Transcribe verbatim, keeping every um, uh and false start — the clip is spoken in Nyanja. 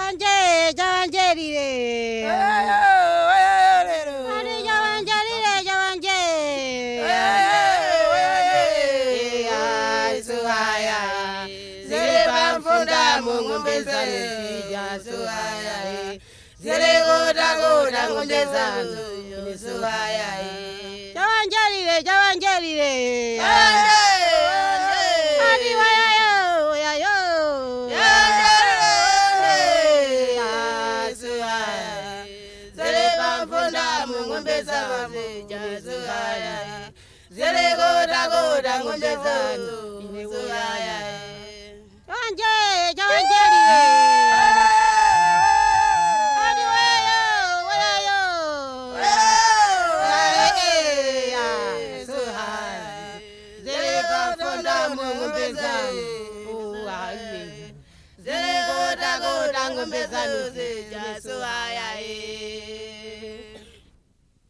Jawanje, jawanjerire. Ani jawanjerire, jawanje. Suhaya, zere pamfunda mungombe zanu ya suhaya. Zere goda goda ngombe zanu suhaya. Jawanjerire, jawanjerire. Ani wayayo, wayayo. Suhaya, zere pamfunda mungombe zanu ya suhaya. Zere goda goda ngombe zanu suhaya. Jawanje, jawanjerire. Ani wayayo, wayayo. Suhaya, zere pamfunda mungombe zanu. Zere goda goda ngombe zanu ya suhaya.